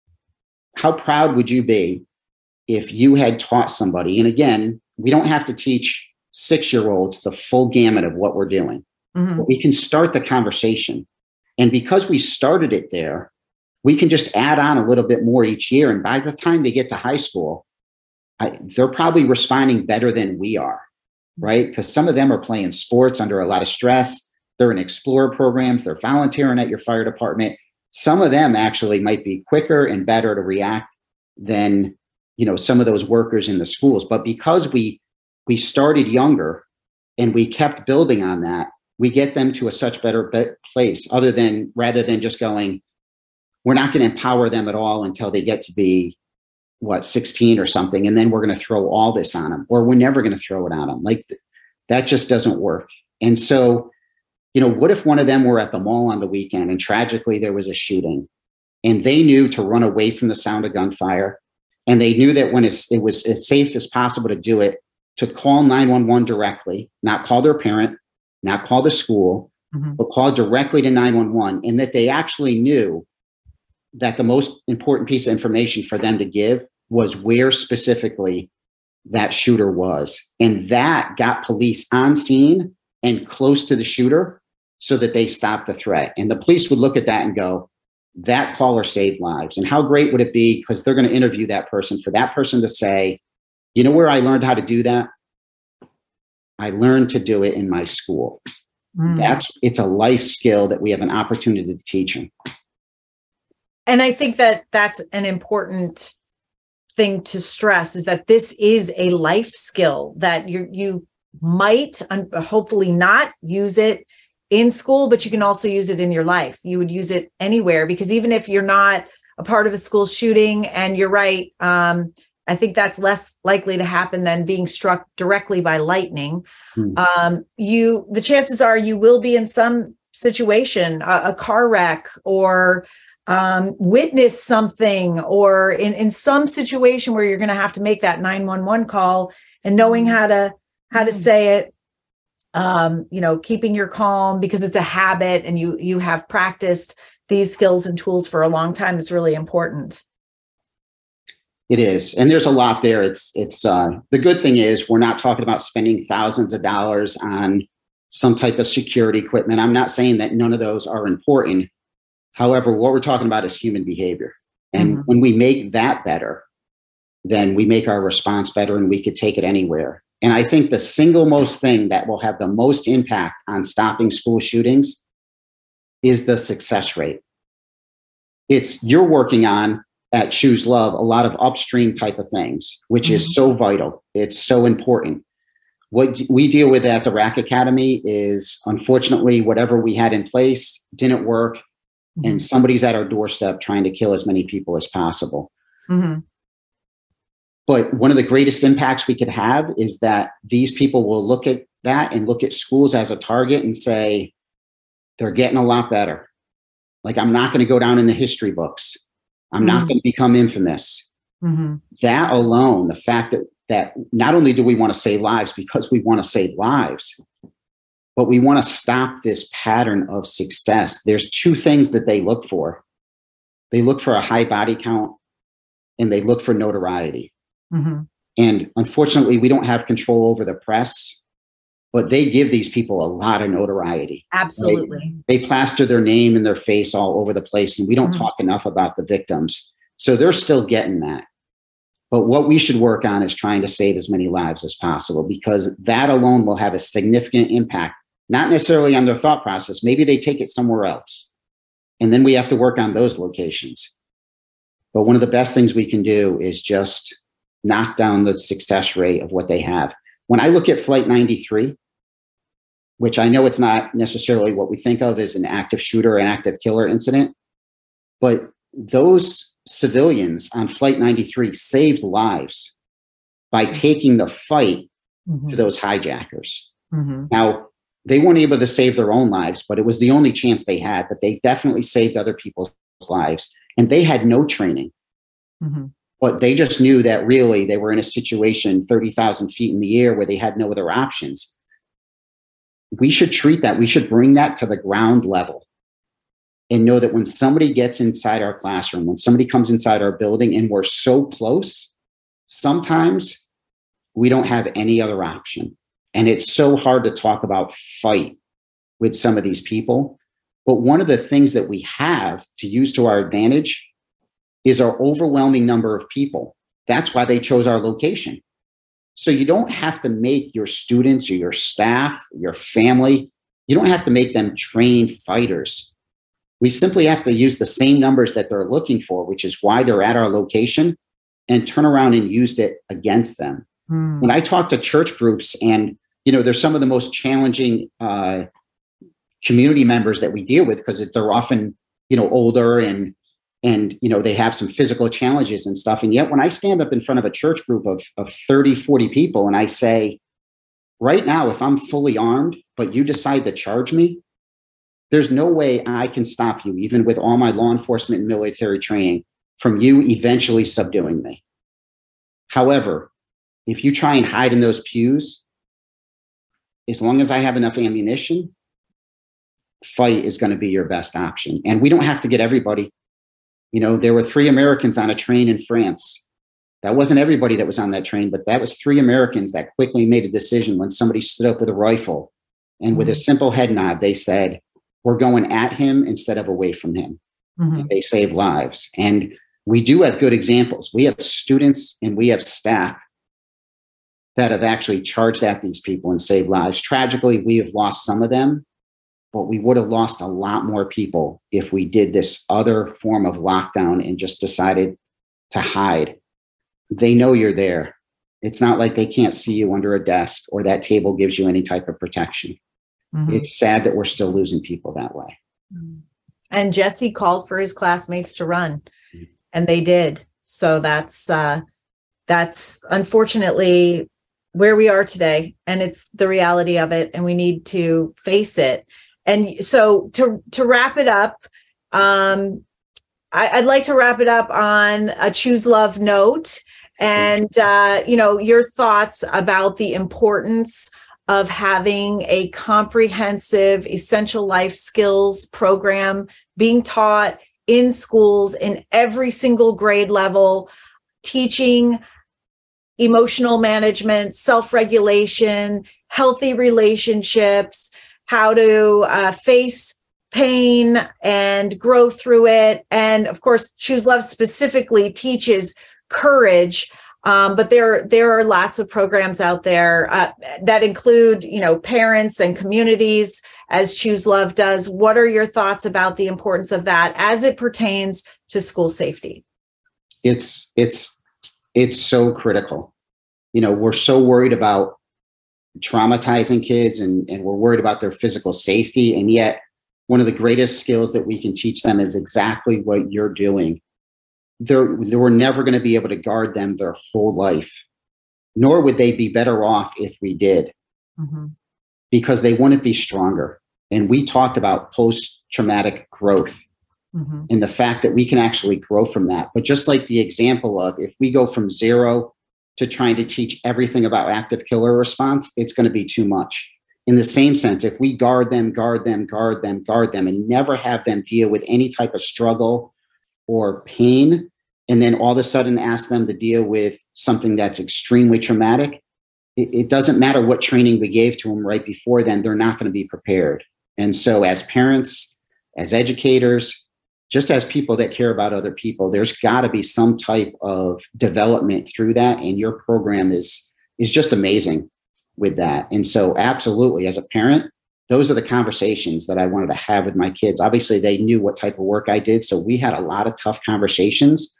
proud would you be if you had taught somebody, and again, we don't have to teach 6-year-olds the full gamut of what we're doing, mm-hmm. but we can start the conversation. And because we started it there, we can just add on a little bit more each year. And by the time they get to high school, they're probably responding better than we are, right? Because some of them are playing sports under a lot of stress. They're in Explorer programs. They're volunteering at your fire department. Some of them actually might be quicker and better to react than, some of those workers in the schools. But because we started younger and we kept building on that, we get them to a such better place, rather than just going, we're not going to empower them at all until they get to be 16 or something. And then we're going to throw all this on them, or we're never going to throw it on them. Like, That just doesn't work. And so, what if one of them were at the mall on the weekend and tragically there was a shooting and they knew to run away from the sound of gunfire, and they knew that when it was as safe as possible to do it, to call 911 directly, not call their parent, not call the school, but call directly to 911, and that they actually knew that the most important piece of information for them to give was where specifically that shooter was. And that got police on scene and close to the shooter so that they stopped the threat. And the police would look at that and go, that caller saved lives. And how great would it be, because they're going to interview that person, for that person to say, you know where I learned how to do that? I learned to do it in my school. It's a life skill that we have an opportunity to teach them. And I think that that's an important thing to stress, is that this is a life skill that you might hopefully not use it in school, but you can also use it in your life. You would use it anywhere, because even if you're not a part of a school shooting, and you're right, I think that's less likely to happen than being struck directly by lightning. The chances are you will be in some situation, a car wreck, or witness something, or in some situation where you're going to have to make that 911 call, and knowing how to say it, keeping your calm, because it's a habit and you have practiced these skills and tools for a long time, is really important. It is. And there's a lot there. It's the good thing is we're not talking about spending thousands of dollars on some type of security equipment. I'm not saying that none of those are important. However, what we're talking about is human behavior. And when we make that better, then we make our response better, and we could take it anywhere. And I think the single most thing that will have the most impact on stopping school shootings is the success rate. You're working on, at Choose Love, a lot of upstream type of things, which is so vital. It's so important. What we deal with at the RAC Academy is, unfortunately, whatever we had in place didn't work, and somebody's at our doorstep trying to kill as many people as possible. But one of the greatest impacts we could have is that these people will look at that and look at schools as a target and say, they're getting a lot better. Like, I'm not going to go down in the history books. I'm not going to become infamous. That alone, the fact that not only do we want to save lives because we want to save lives, but we want to stop this pattern of success. There's two things that they look for. They look for a high body count, and they look for notoriety. And unfortunately, we don't have control over the press, but they give these people a lot of notoriety. Absolutely. Right? They plaster their name and their face all over the place, and we don't talk enough about the victims. So they're still getting that. But what we should work on is trying to save as many lives as possible, because that alone will have a significant impact, not necessarily on their thought process. Maybe they take it somewhere else, and then we have to work on those locations. But one of the best things we can do is just knock down the success rate of what they have. When I look at Flight 93, which I know it's not necessarily what we think of as an active shooter, an active killer incident, but those civilians on Flight 93 saved lives by taking the fight to those hijackers. Now, they weren't able to save their own lives, but it was the only chance they had. But they definitely saved other people's lives, and they had no training. But they just knew that really they were in a situation 30,000 feet in the air where they had no other options. We should treat that. We should bring that to the ground level and know that when somebody gets inside our classroom, when somebody comes inside our building and we're so close, sometimes we don't have any other option. And it's so hard to talk about fight with some of these people. But one of the things that we have to use to our advantage is our overwhelming number of people. That's why they chose our location. So you don't have to make your students or your staff, your family, you don't have to make them trained fighters. We simply have to use the same numbers that they're looking for, which is why they're at our location, and turn around and use it against them. When I talk to church groups, and they're some of the most challenging community members that we deal with, because they're often older and they have some physical challenges and stuff. And yet when I stand up in front of a church group of 30, 40 people and I say, Right now, if I'm fully armed, but you decide to charge me, there's no way I can stop you, even with all my law enforcement and military training, from you eventually subduing me. However, if you try and hide in those pews, as long as I have enough ammunition, fight is going to be your best option. And we don't have to get everybody. You know, there were 3 Americans on a train in France. That wasn't everybody that was on that train, but that was 3 Americans that quickly made a decision when somebody stood up with a rifle. And with a simple head nod, they said, we're going at him instead of away from him. And they saved lives. And we do have good examples. We have students and we have staff that have actually charged at these people and saved lives. Tragically, we have lost some of them, but we would have lost a lot more people if we did this other form of lockdown and just decided to hide. They know you're there. It's not like they can't see you under a desk or that table gives you any type of protection. It's sad that we're still losing people that way. And Jesse called for his classmates to run, and they did. So that's unfortunately where we are today, and it's the reality of it, and we need to face it. And so to wrap it up, I'd like to wrap it up on a Choose Love note, and your thoughts about the importance of having a comprehensive essential life skills program being taught in schools in every single grade level, teaching emotional management, self-regulation, healthy relationships, how to face pain and grow through it. And of course, Choose Love specifically teaches courage. But there are lots of programs out there that include, parents and communities, as Choose Love does. What are your thoughts about the importance of that as it pertains to school safety? It's so critical. We're so worried about traumatizing kids and we're worried about their physical safety. And yet one of the greatest skills that we can teach them is exactly what you're doing. We're never going to be able to guard them their whole life, nor would they be better off if we did, because they wouldn't be stronger. And we talked about post-traumatic growth and the fact that we can actually grow from that. But just like the example of if we go from 0 to trying to teach everything about active killer response, it's going to be too much. In the same sense, if we guard them, and never have them deal with any type of struggle or pain, and then all of a sudden ask them to deal with something that's extremely traumatic, it doesn't matter what training we gave to them right before then, they're not going to be prepared. And so as parents, as educators, just as people that care about other people, there's got to be some type of development through that. And your program is just amazing with that. And so absolutely, as a parent, those are the conversations that I wanted to have with my kids. Obviously, they knew what type of work I did. So we had a lot of tough conversations.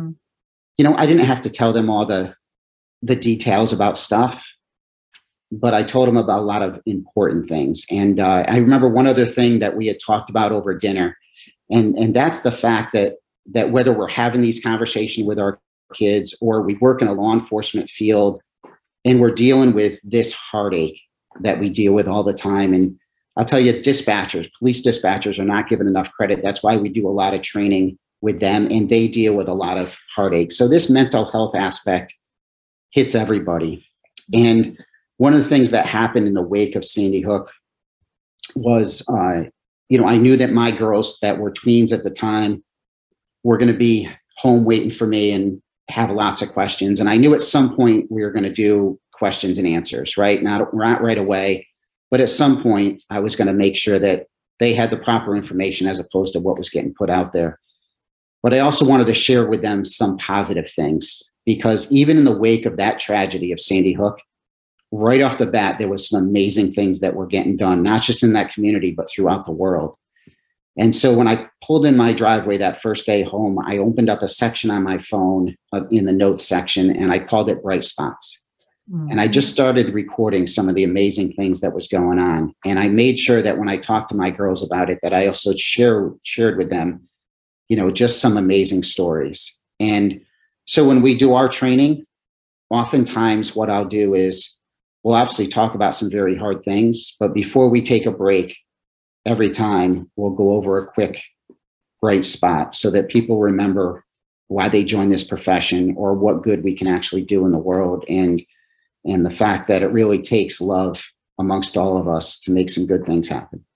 I didn't have to tell them all the details about stuff, but I told them about a lot of important things. And I remember one other thing that we had talked about over dinner. And that's the fact that whether we're having these conversations with our kids or we work in a law enforcement field and we're dealing with this heartache that we deal with all the time. And I'll tell you, police dispatchers are not given enough credit. That's why we do a lot of training with them, and they deal with a lot of heartache. So this mental health aspect hits everybody. And one of the things that happened in the wake of Sandy Hook was, I knew that my girls that were tweens at the time were going to be home waiting for me and have lots of questions. And I knew at some point we were going to do questions and answers, right? Not right away, but at some point I was going to make sure that they had the proper information as opposed to what was getting put out there. But I also wanted to share with them some positive things, because even in the wake of that tragedy of Sandy Hook, right off the bat, there was some amazing things that were getting done, not just in that community, but throughout the world. And so when I pulled in my driveway that first day home, I opened up a section on my phone in the notes section, and I called it Bright Spots. And I just started recording some of the amazing things that was going on. And I made sure that when I talked to my girls about it, that I also shared with them, just some amazing stories. And so when we do our training, oftentimes what I'll do is we'll obviously talk about some very hard things, but before we take a break, every time we'll go over a quick bright spot so that people remember why they joined this profession or what good we can actually do in the world. And the fact that it really takes love amongst all of us to make some good things happen.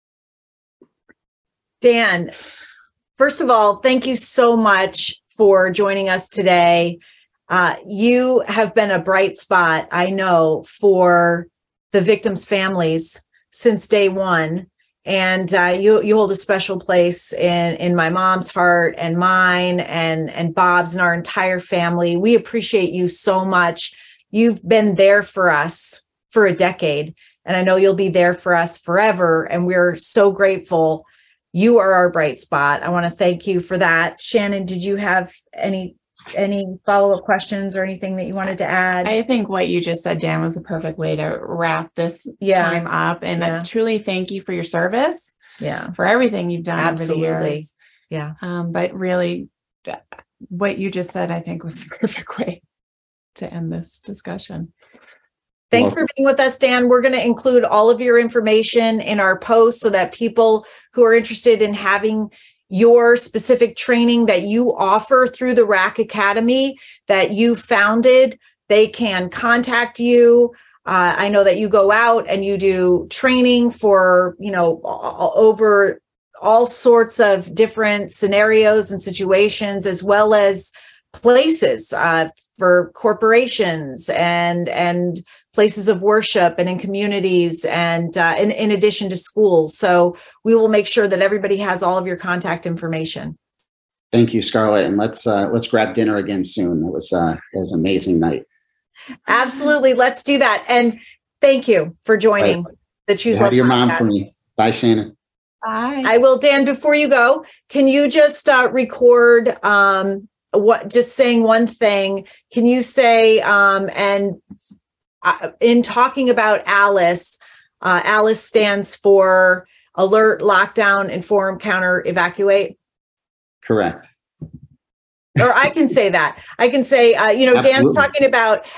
Dan, first of all, thank you so much for joining us today. You have been a bright spot, I know, for the victims' families since day one. And you hold a special place in my mom's heart and mine and Bob's and our entire family. We appreciate you so much. You've been there for us for a decade, and I know you'll be there for us forever. And we're so grateful. You are our bright spot. I want to thank you for that. Shannon, did you have any follow-up questions or anything that you wanted to add? I think what you just said, Dan, was the perfect way to wrap this time up. And I truly thank you for your service. Yeah. For everything you've done Absolutely. over the years. Yeah. But really, what you just said, I think, was the perfect way to end this discussion. Thanks for being with us, Dan. We're going to include all of your information in our post so that people who are interested in having your specific training that you offer through the RAC Academy that you founded, they can contact you. I know that you go out and you do training for, over all sorts of different scenarios and situations, as well as places for corporations and places of worship and in communities and in addition to schools. So we will make sure that everybody has all of your contact information. Thank you, Scarlett. And let's grab dinner again soon. It was an amazing night. Absolutely. Let's do that. And thank you for joining the Choose Love Have your mom podcast. for me. Bye, Shannon. Bye. I will. Dan, before you go, can you just record just saying one thing? Can you say, in talking about Alice, Alice stands for Alert, Lockdown, Inform, Counter, Evacuate? Correct. Or I can say that. I can say, Dan's talking about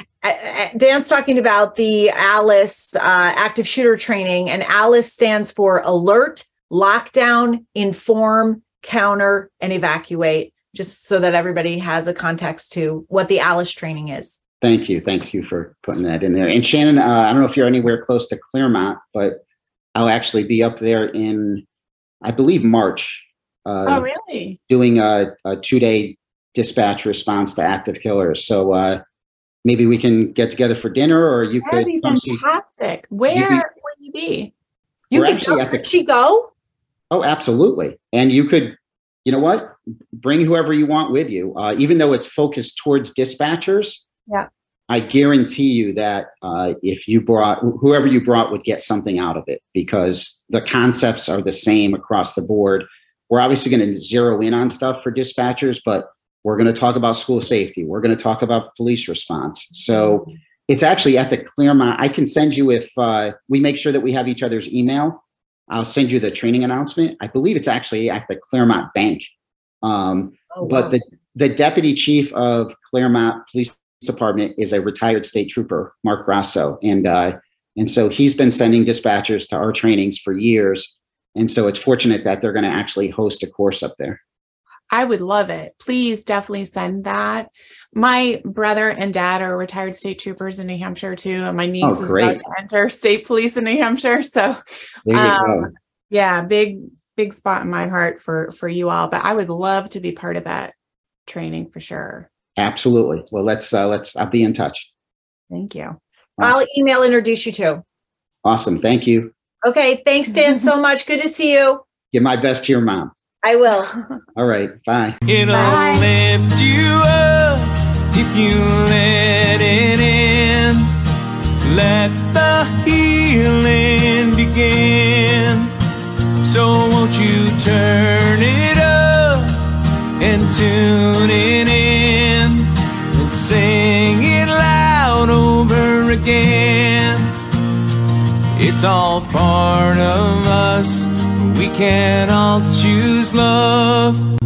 the Alice active shooter training, and Alice stands for Alert, Lockdown, Inform, Counter, and Evacuate, just so that everybody has a context to what the Alice training is. Thank you. Thank you for putting that in there. And Shannon, I don't know if you're anywhere close to Claremont, but I'll actually be up there in, I believe, March. Oh, really? Doing a 2-day dispatch response to active killers. So maybe we can get together for dinner, or you That'd could be come fantastic. Where will you be? You We're can actually go. at the- Could she go? Oh, absolutely. And you could, you know what? Bring whoever you want with you, even though it's focused towards dispatchers. Yeah. I guarantee you that if you brought, whoever you brought would get something out of it, because the concepts are the same across the board. We're obviously going to zero in on stuff for dispatchers, but we're going to talk about school safety. We're going to talk about police response. So it's actually at the Claremont. I can send you, if we make sure that we have each other's email, I'll send you the training announcement. I believe it's actually at the Claremont Bank. But the deputy chief of Claremont Police Department is a retired state trooper, Mark Grasso. And so he's been sending dispatchers to our trainings for years. And so it's fortunate that they're going to actually host a course up there. I would love it. Please definitely send that. My brother and dad are retired state troopers in New Hampshire too. And my niece is about to enter state police in New Hampshire. So There you go. Yeah, big spot in my heart for you all. But I would love to be part of that training for sure. Absolutely. Well, I'll be in touch. Thank you. I'll email introduce you to. Awesome. Thank you. Okay. Thanks, Dan, so much. Good to see you. Give my best to your mom. I will. All right. Bye. It'll Bye. lift you up if you let it in. Let the healing begin. So won't you turn it up and tune it in and sing it loud over again. It's all part of us. We can all choose love.